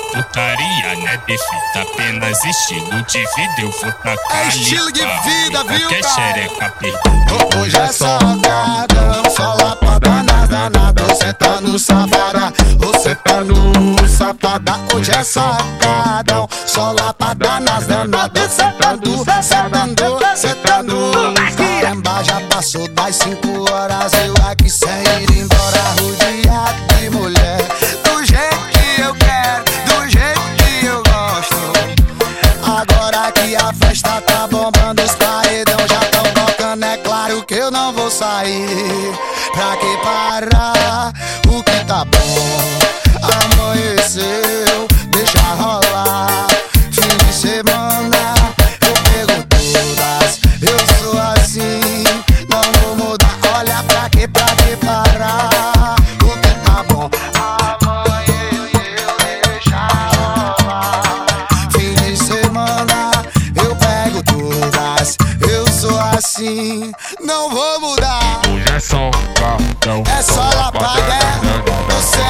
putaria, né, defeita, apenas estilo de vida. Eu vou tacar é estilo de vida, viu, qualquer cara? xereca perdida. Hoje é salgadão, só lapada nas danadas. Você tá no safada, você tá no safada. Hoje é salgadão, só lapada nas danadas. Sentando, sentando, sentando. Caramba, já passou das 5 horas. Eu aqui sem ir embora, rodeado de mulher. Do jeito que eu quero, do jeito que eu gosto. Agora que a festa tá bombando, os paredão já tão tocando. É claro que eu não vou sair. Pra que parar? O que tá bom amanheceu, deixa rolar. Fim de semana eu pego todas. Eu sou assim, não vou mudar. Olha pra que parar? O que tá bom amanheceu, deixa rolar. Fim de semana eu pego todas. Eu sou assim, não vou mudar. Hoje é só gatão, É só lapada, você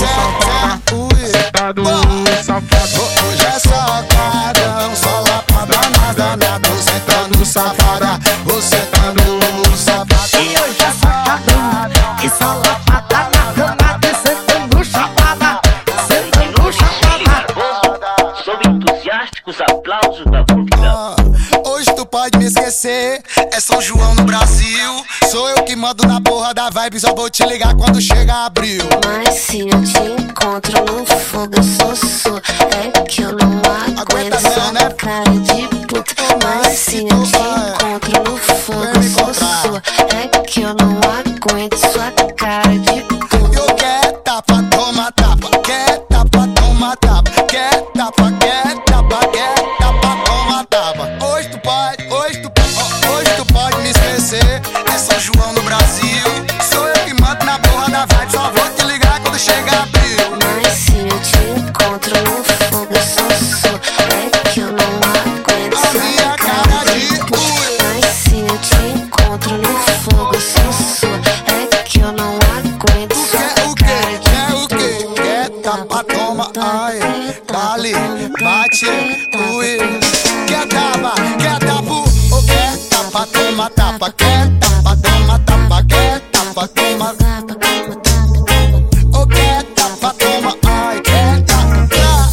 tá no safado. hoje é só cadão, só lapada nas danadas. Você tá no safada, você tá no safado. E hoje é safadão, e só lapada na danada. Sentando chapada, sentando chapada. Sob entusiásticos aplausos da multidão. Hoje tu pode me esquecer, é São João no Brasil. Sou eu que mando na porra da vibe, só vou te ligar quando chega abril. Mas se eu te encontro no fogo, eu sou. É que eu não aguento sua né? cara de puta. Mas se eu te encontro no fogo, eu sou. É que eu não aguento sua cara de puta. Eu quero tapa, toma tapa. Quer tapa, toma tapa. Quer tapa, toma tapa. Hoje tu pode me esquecer. É São João no Brasil. Sou eu que mando na porra da vibe, só vou te ligar quando chega abril. Mas se eu te encontro no fogo, eu sou. É que eu não aguento A sua minha cara cara de de puta. ui. Mas se eu te encontro no fogo, eu sou. É que eu não aguento sua Quer o quê? cara de Quer o quê? Quer tapa, toma, ai. Dali, bate, ui. Quer tapu, ou quer tapa, toma, tapa. Quer tapa, toma, tapa. Quer tapa, toma. Ou quer tapa, toma, ai. Quer tapa,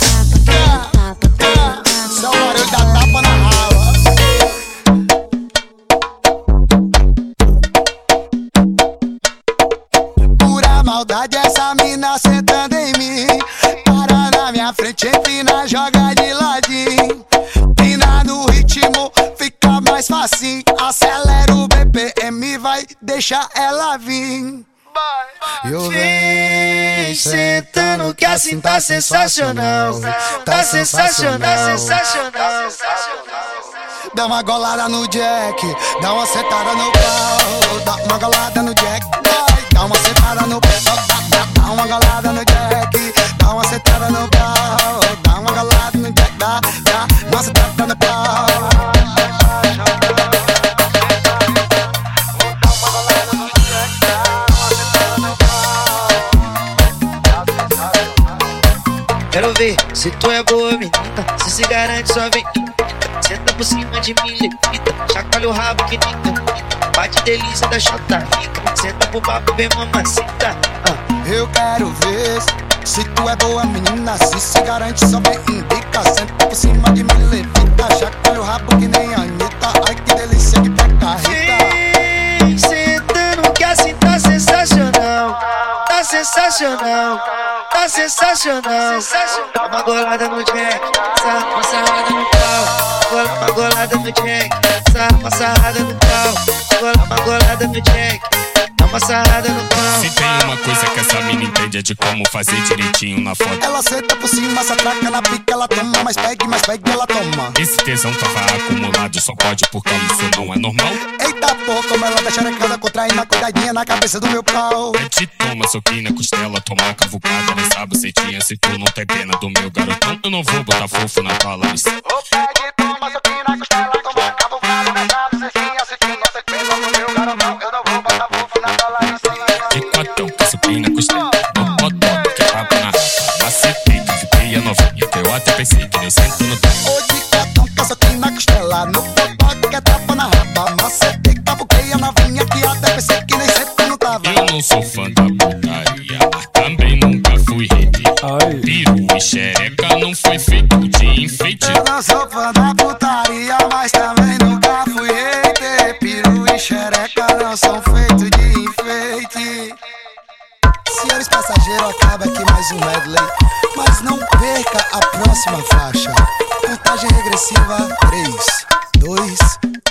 só o barulho da tapa na rala. Pura maldade, essa mina sentando em mim. Para na minha frente, empina, joga de ladinho. Pina no ritmo, fica mais facinho. Acelera o BPM, vai deixar ela vir. Eu venho sentando que assim tá sensacional. Tá sensacional, sensacional. Dá uma golada no Jack, dá uma sentada no pau. Dá uma golada no Jack, vai. Dá uma sentada no pau. Dá uma golada no Jack, dá uma sentada no pau. Dá uma golada no Jack, dá uma sentada no pau. Quero ver se tu é boa, menina. Se garante, só vem. Senta por cima de mim, levita. Chacoalha o rabo que nem canita. Bate delícia da chota rica. Senta pro papo, vem mamacita. Eu quero ver se tu é boa, menina. Se garante, só vem indica. Senta por cima de mim, levita. Chacoalha o rabo que nem Anitta. Ai, que delícia que peca rica. Vem sentando que assim tá sensacional. Tá sensacional. Tá sensacional. Dá uma golada no Jack, sarra uma sarrada no pau. Gola uma golada no Jack, sarra uma sarrada no pau. Gola uma golada no Jack, dá uma sarrada no pau. Se tem uma coisa que essa mina entende é de como fazer direitinho na foto. Ela senta por cima, se atraca na pica, ela toma. Mais pegue, ela toma. Esse tesão tava acumulado, só pode porque isso não é normal. Eita porra, como ela tá xerecada, contraindo a cuidadinha na cabeça do meu pau. É te toma, soquinho na costela, toma cavucada nessa bucetinha. Se tu não tem pena do meu garotão, eu não vou botar fofo na tua lariça. Ô, pegue, toma, soquinho na costela, toma cavucada nessa bucetinha. Se tu não tem pena do meu garotão, eu não vou botar fofo na tua lariça. De quatão, que soquinho na costela, no botão, que rabo na macetei, que fiquei a novinha. pensei que nem sento no tapa. Ô de cotão, caça aqui na costela, no popó que é tapa na raba. Macetei, cavuquei a novinha que até pensei que nem sento no tava. Eu não sou fã da putaria, mas também nunca fui rede. Piru e xereca não foi feito de enfeite. Eu não sou fã da putaria, mas também nunca fui hater. Piru e xereca não são feitos de enfeite. Senhores passageiros, acaba aqui mais um medley. Mas não perca a próxima faixa. Contagem regressiva, 3, 2,